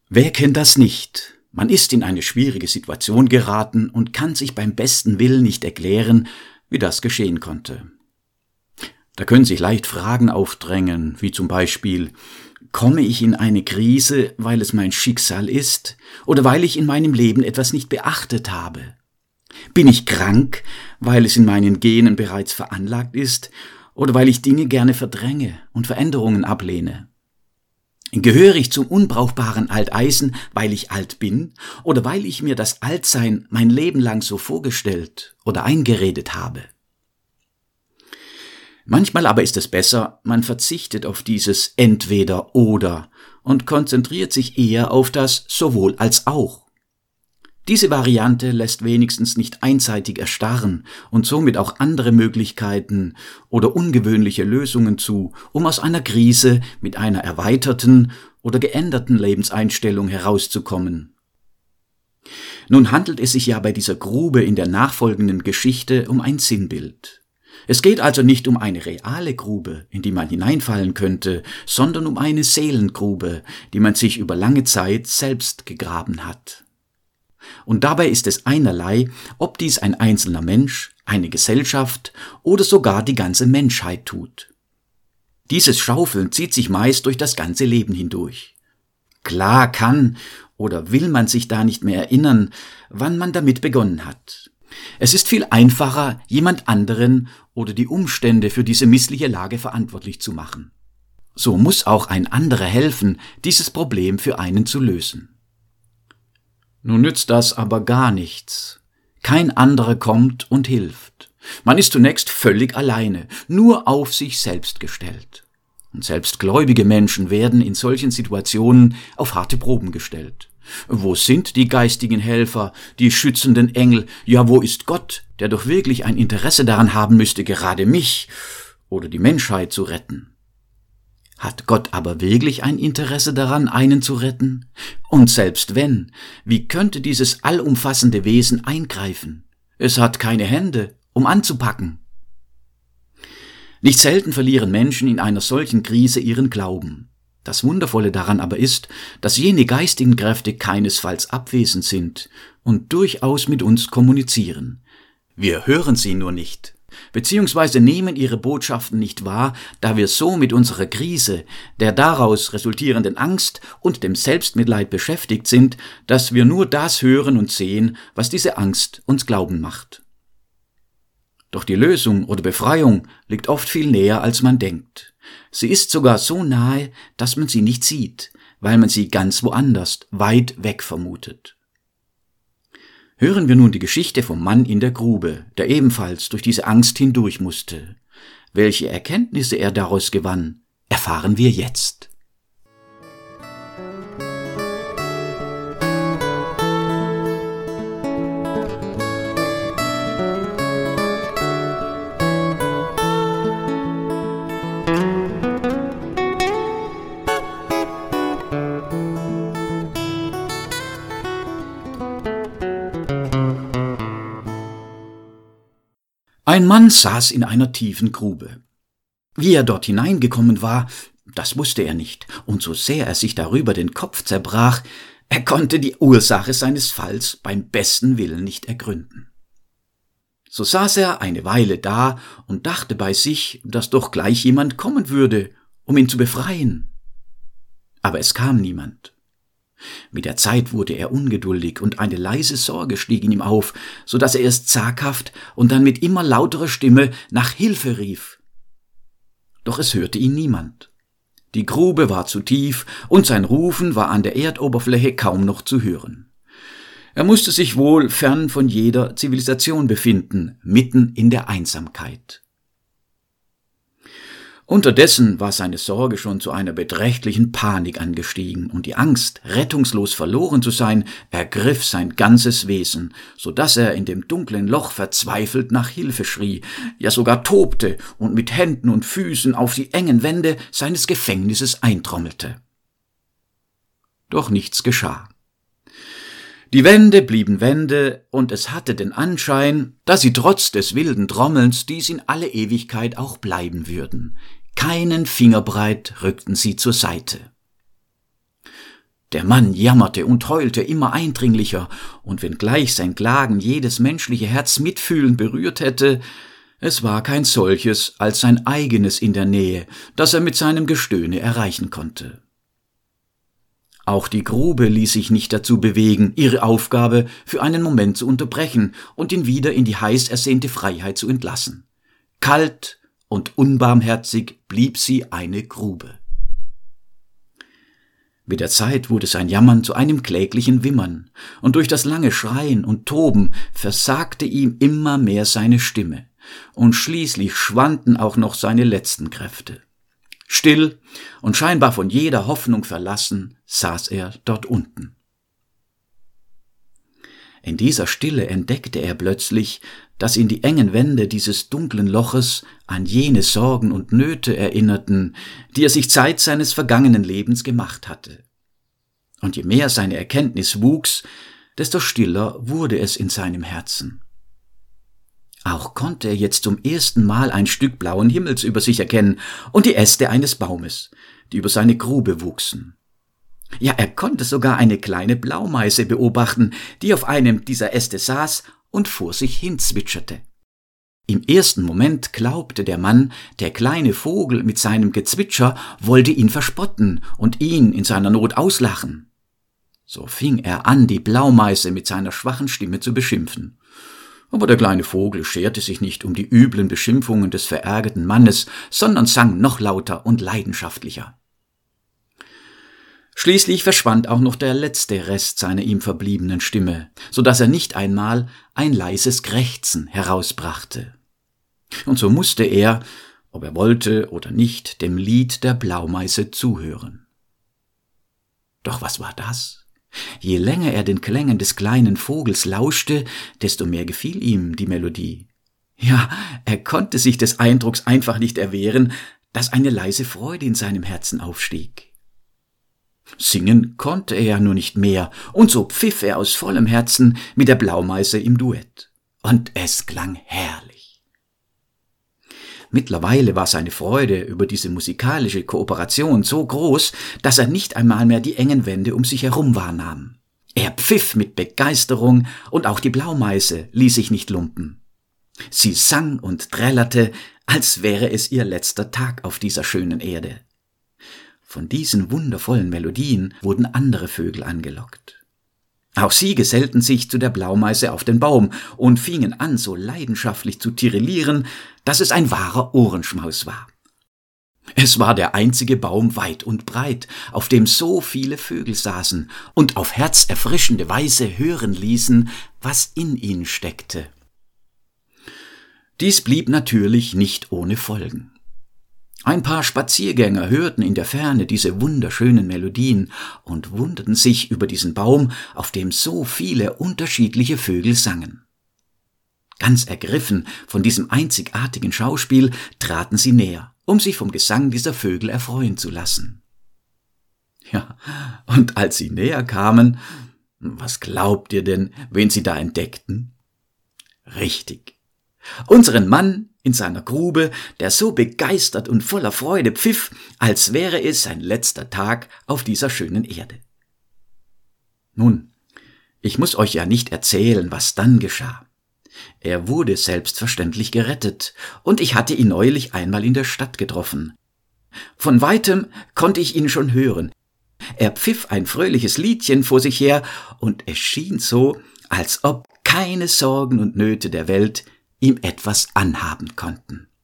Wer kennt das nicht? Man ist in eine schwierige Situation geraten und kann sich beim besten Willen nicht erklären, wie das geschehen konnte. Da können sich leicht Fragen aufdrängen, wie zum Beispiel: Komme ich in eine Krise, weil es mein Schicksal ist oder weil ich in meinem Leben etwas nicht beachtet habe? Bin ich krank, weil es in meinen Genen bereits veranlagt ist oder weil ich Dinge gerne verdränge und Veränderungen ablehne? Gehöre ich zum unbrauchbaren Alteisen, weil ich alt bin oder weil ich mir das Altsein mein Leben lang so vorgestellt oder eingeredet habe? Manchmal aber ist es besser, man verzichtet auf dieses Entweder-Oder und konzentriert sich eher auf das Sowohl als auch. Diese Variante lässt wenigstens nicht einseitig erstarren und somit auch andere Möglichkeiten oder ungewöhnliche Lösungen zu, um aus einer Krise mit einer erweiterten oder geänderten Lebenseinstellung herauszukommen. Nun handelt es sich ja bei dieser Grube in der nachfolgenden Geschichte um ein Sinnbild. Es geht also nicht um eine reale Grube, in die man hineinfallen könnte, sondern um eine Seelengrube, die man sich über lange Zeit selbst gegraben hat. Und dabei ist es einerlei, ob dies ein einzelner Mensch, eine Gesellschaft oder sogar die ganze Menschheit tut. Dieses Schaufeln zieht sich meist durch das ganze Leben hindurch. Klar kann oder will man sich da nicht mehr erinnern, wann man damit begonnen hat. Es ist viel einfacher, jemand anderen oder die Umstände für diese missliche Lage verantwortlich zu machen. So muss auch ein anderer helfen, dieses Problem für einen zu lösen. Nun nützt das aber gar nichts. Kein anderer kommt und hilft. Man ist zunächst völlig alleine, nur auf sich selbst gestellt. Und selbst gläubige Menschen werden in solchen Situationen auf harte Proben gestellt. Wo sind die geistigen Helfer, die schützenden Engel? Ja, wo ist Gott, der doch wirklich ein Interesse daran haben müsste, gerade mich oder die Menschheit zu retten? Hat Gott aber wirklich ein Interesse daran, einen zu retten? Und selbst wenn, wie könnte dieses allumfassende Wesen eingreifen? Es hat keine Hände, um anzupacken. Nicht selten verlieren Menschen in einer solchen Krise ihren Glauben. Das Wundervolle daran aber ist, dass jene geistigen Kräfte keinesfalls abwesend sind und durchaus mit uns kommunizieren. Wir hören sie nur nicht, beziehungsweise nehmen ihre Botschaften nicht wahr, da wir so mit unserer Krise, der daraus resultierenden Angst und dem Selbstmitleid beschäftigt sind, dass wir nur das hören und sehen, was diese Angst uns glauben macht. Doch die Lösung oder Befreiung liegt oft viel näher, als man denkt. Sie ist sogar so nahe, dass man sie nicht sieht, weil man sie ganz woanders, weit weg vermutet. Hören wir nun die Geschichte vom Mann in der Grube, der ebenfalls durch diese Angst hindurch musste. Welche Erkenntnisse er daraus gewann, erfahren wir jetzt. Ein Mann saß in einer tiefen Grube. Wie er dort hineingekommen war, das wusste er nicht, und so sehr er sich darüber den Kopf zerbrach, er konnte die Ursache seines Falls beim besten Willen nicht ergründen. So saß er eine Weile da und dachte bei sich, dass doch gleich jemand kommen würde, um ihn zu befreien. Aber es kam niemand. Mit der Zeit wurde er ungeduldig und eine leise Sorge stieg in ihm auf, so dass er erst zaghaft und dann mit immer lauterer Stimme nach Hilfe rief. Doch es hörte ihn niemand. Die Grube war zu tief und sein Rufen war an der Erdoberfläche kaum noch zu hören. Er musste sich wohl fern von jeder Zivilisation befinden, mitten in der Einsamkeit. Unterdessen war seine Sorge schon zu einer beträchtlichen Panik angestiegen und die Angst, rettungslos verloren zu sein, ergriff sein ganzes Wesen, so dass er in dem dunklen Loch verzweifelt nach Hilfe schrie, ja sogar tobte und mit Händen und Füßen auf die engen Wände seines Gefängnisses eintrommelte. Doch nichts geschah. Die Wände blieben Wände, und es hatte den Anschein, dass sie trotz des wilden Trommelns dies in alle Ewigkeit auch bleiben würden. Keinen Fingerbreit rückten sie zur Seite. Der Mann jammerte und heulte immer eindringlicher, und wenngleich sein Klagen jedes menschliche Herz mitfühlend berührt hätte, es war kein solches als sein eigenes in der Nähe, das er mit seinem Gestöhne erreichen konnte. Auch die Grube ließ sich nicht dazu bewegen, ihre Aufgabe für einen Moment zu unterbrechen und ihn wieder in die heiß ersehnte Freiheit zu entlassen. Kalt und unbarmherzig blieb sie eine Grube. Mit der Zeit wurde sein Jammern zu einem kläglichen Wimmern, und durch das lange Schreien und Toben versagte ihm immer mehr seine Stimme, und schließlich schwanden auch noch seine letzten Kräfte. Still und scheinbar von jeder Hoffnung verlassen, saß er dort unten. In dieser Stille entdeckte er plötzlich, dass ihn die engen Wände dieses dunklen Loches an jene Sorgen und Nöte erinnerten, die er sich Zeit seines vergangenen Lebens gemacht hatte. Und je mehr seine Erkenntnis wuchs, desto stiller wurde es in seinem Herzen. Auch konnte er jetzt zum ersten Mal ein Stück blauen Himmels über sich erkennen und die Äste eines Baumes, die über seine Grube wuchsen. Ja, er konnte sogar eine kleine Blaumeise beobachten, die auf einem dieser Äste saß und vor sich hin zwitscherte. Im ersten Moment glaubte der Mann, der kleine Vogel mit seinem Gezwitscher wollte ihn verspotten und ihn in seiner Not auslachen. So fing er an, die Blaumeise mit seiner schwachen Stimme zu beschimpfen. Aber der kleine Vogel scherte sich nicht um die üblen Beschimpfungen des verärgerten Mannes, sondern sang noch lauter und leidenschaftlicher. Schließlich verschwand auch noch der letzte Rest seiner ihm verbliebenen Stimme, so dass er nicht einmal ein leises Krächzen herausbrachte. Und so musste er, ob er wollte oder nicht, dem Lied der Blaumeise zuhören. Doch was war das? Je länger er den Klängen des kleinen Vogels lauschte, desto mehr gefiel ihm die Melodie. Ja, er konnte sich des Eindrucks einfach nicht erwehren, dass eine leise Freude in seinem Herzen aufstieg. Singen konnte er ja nur nicht mehr, und so pfiff er aus vollem Herzen mit der Blaumeise im Duett. Und es klang herrlich. Mittlerweile war seine Freude über diese musikalische Kooperation so groß, dass er nicht einmal mehr die engen Wände um sich herum wahrnahm. Er pfiff mit Begeisterung, und auch die Blaumeise ließ sich nicht lumpen. Sie sang und trällerte, als wäre es ihr letzter Tag auf dieser schönen Erde. Von diesen wundervollen Melodien wurden andere Vögel angelockt. Auch sie gesellten sich zu der Blaumeise auf den Baum und fingen an, so leidenschaftlich zu tirillieren, dass es ein wahrer Ohrenschmaus war. Es war der einzige Baum weit und breit, auf dem so viele Vögel saßen und auf herzerfrischende Weise hören ließen, was in ihnen steckte. Dies blieb natürlich nicht ohne Folgen. Ein paar Spaziergänger hörten in der Ferne diese wunderschönen Melodien und wunderten sich über diesen Baum, auf dem so viele unterschiedliche Vögel sangen. Ganz ergriffen von diesem einzigartigen Schauspiel traten sie näher, um sich vom Gesang dieser Vögel erfreuen zu lassen. Ja, und als sie näher kamen, was glaubt ihr denn, wen sie da entdeckten? Richtig, unseren Mann in seiner Grube, der so begeistert und voller Freude pfiff, als wäre es sein letzter Tag auf dieser schönen Erde. Nun, ich muss euch ja nicht erzählen, was dann geschah. Er wurde selbstverständlich gerettet, und ich hatte ihn neulich einmal in der Stadt getroffen. Von weitem konnte ich ihn schon hören. Er pfiff ein fröhliches Liedchen vor sich her, und es schien so, als ob keine Sorgen und Nöte der Welt ihm etwas anhaben konnten.